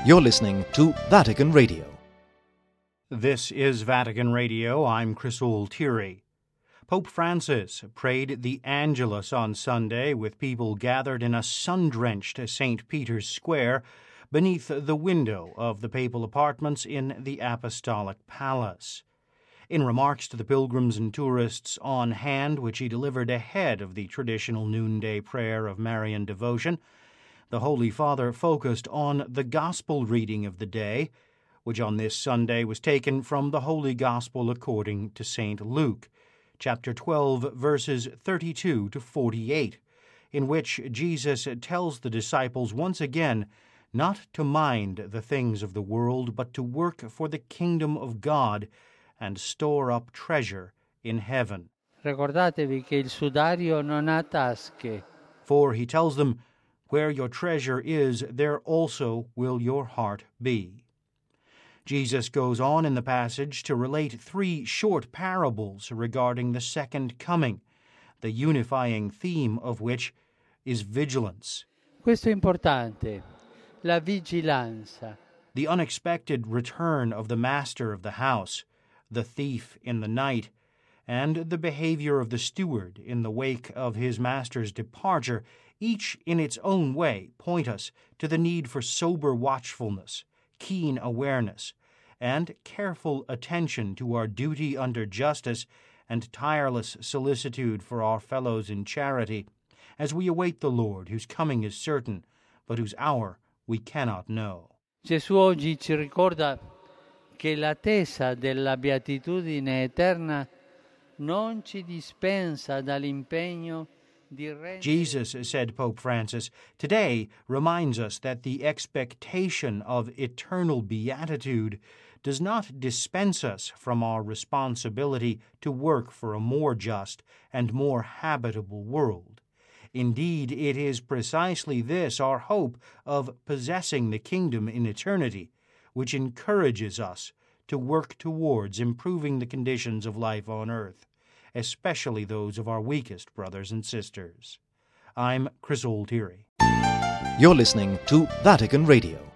You're listening to Vatican Radio. This is Vatican Radio. I'm Chris Altieri. Pope Francis prayed the Angelus on Sunday with people gathered in a sun-drenched St. Peter's Square beneath the window of the papal apartments in the Apostolic Palace. In remarks to the pilgrims and tourists on hand, which he delivered ahead of the traditional noonday prayer of Marian devotion, the Holy Father focused on the Gospel reading of the day, which on this Sunday was taken from the Holy Gospel according to St. Luke, chapter 12, verses 32 to 48, in which Jesus tells the disciples once again not to mind the things of the world, but to work for the kingdom of God and store up treasure in heaven. Ricordatevi che il sudario non ha tasche. For, he tells them, where your treasure is, there also will your heart be. Jesus goes on in the passage to relate 3 short parables regarding the second coming, the unifying theme of which is vigilance. Questo è importante, la vigilanza. The unexpected return of the master of the house, the thief in the night, and the behavior of the steward in the wake of his master's departure, each in its own way point us to the need for sober watchfulness, keen awareness, and careful attention to our duty under justice and tireless solicitude for our fellows in charity, as we await the Lord, whose coming is certain, but whose hour we cannot know. Gesù oggi ci ricorda che l'attesa della beatitudine eterna non ci dispensa dall'impegno di rendere. Jesus, said Pope Francis, today reminds us that the expectation of eternal beatitude does not dispense us from our responsibility to work for a more just and more habitable world. Indeed, it is precisely this, our hope of possessing the kingdom in eternity, which encourages us to work towards improving the conditions of life on earth, especially those of our weakest brothers and sisters. I'm Chris Altieri. You're listening to Vatican Radio.